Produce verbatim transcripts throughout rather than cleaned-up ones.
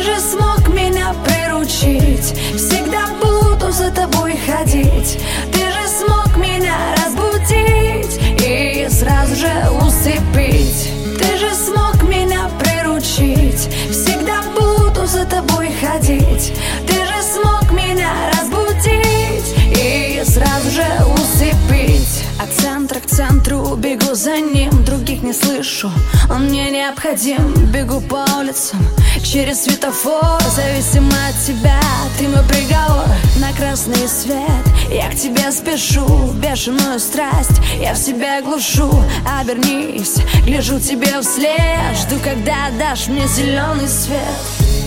Ты же смог меня приручить, всегда буду за тобой ходить. Ты же смог меня разбудить и сразу же усыпить. Ты же смог меня приручить, всегда буду за тобой ходить. Ты же смог меня разбудить и сразу же усыпить. От центра к центру бегу за ним, других не слышу, он мне необходим. Бегу по улицам через светофор, зависимо от тебя, ты мой приговор. На красный свет я к тебе спешу, бешеную страсть я в себя глушу. Обернись, гляжу тебе вслед, жду, когда дашь мне зеленый свет.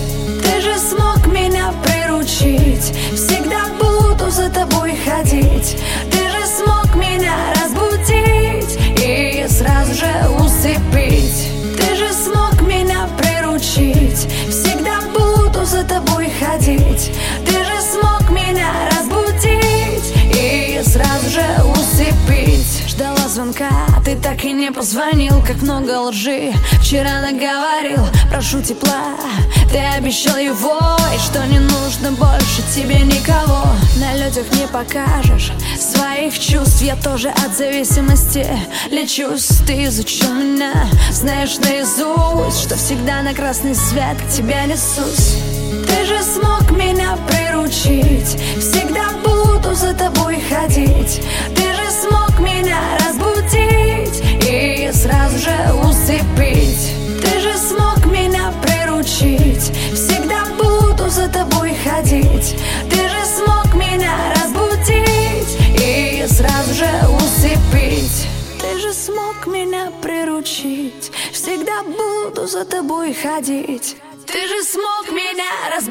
Ты же смог меня приручить, всегда буду за тобой ходить. Ты же смог меня разбудить и сразу же усыпить. Ты же смог меня приручить, всегда буду за тобой ходить. Ты же смог меня разбудить и сразу же усыпить. Ждала звонка, ты так и не позвонил. Как много лжи вчера наговорил. Прошу тепла, ты обещал его, и что не нужно больше тебе никого. На людях не покажешь своих чувств, я тоже от зависимости лечусь. Ты изучил меня, знаешь наизусть, что всегда на красный свет к тебе несусь. Ты же смог меня приручить, всегда буду за тобой ходить. Ты же смог меня разбудить и сразу же усыпить. Ты же смог меня приручить, всегда буду за тобой ходить. Ты же смог меня разбудить и сразу же усыпить. Ты же смог меня приручить, всегда буду за тобой ходить. Ты же смог меня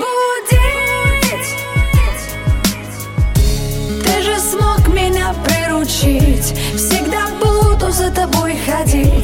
разбудить. Ты же смог меня приручить, всегда буду за тобой ходить.